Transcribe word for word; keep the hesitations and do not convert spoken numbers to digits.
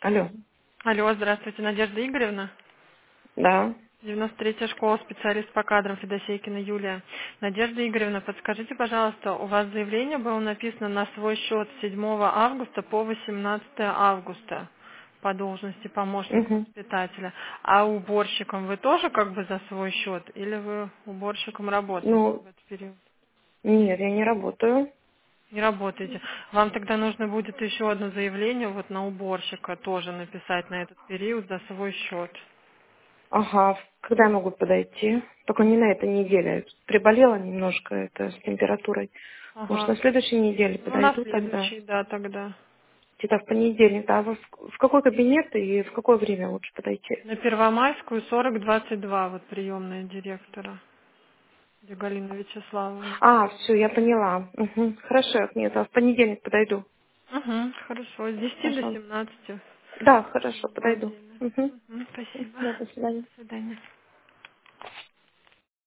Алло. Алло, здравствуйте, Надежда Игоревна. Да. девяносто третья школа, специалист по кадрам Федосейкина Юлия. Надежда Игоревна, подскажите, пожалуйста, у вас заявление было написано на свой счет с седьмого августа по восемнадцатое августа по должности помощника Угу. воспитателя. А уборщиком вы тоже как бы за свой счет? Или вы уборщиком работаете в Ну, этот период? нет, я не работаю. Не работаете. Вам тогда нужно будет еще одно заявление вот на уборщика тоже написать на этот период за свой счет. Ага, когда я могу подойти? Только не на этой неделе. Приболела немножко это с температурой. Может, Ага. на следующей неделе Ну, на подойду тогда? следующий, да, тогда. Где-то в понедельник. Да, а вы в в какой кабинет и в какое время лучше подойти? На Первомайскую сорок двадцать два, вот приемная директора, где Галина Вячеславовна. А, все, я поняла. Угу. Хорошо, нет, а в понедельник подойду. Угу, хорошо. С десяти до Пожалуйста. семннадцати. Да, хорошо, Два подойду. время. Угу. Угу, спасибо. Да, до свидания. До свидания.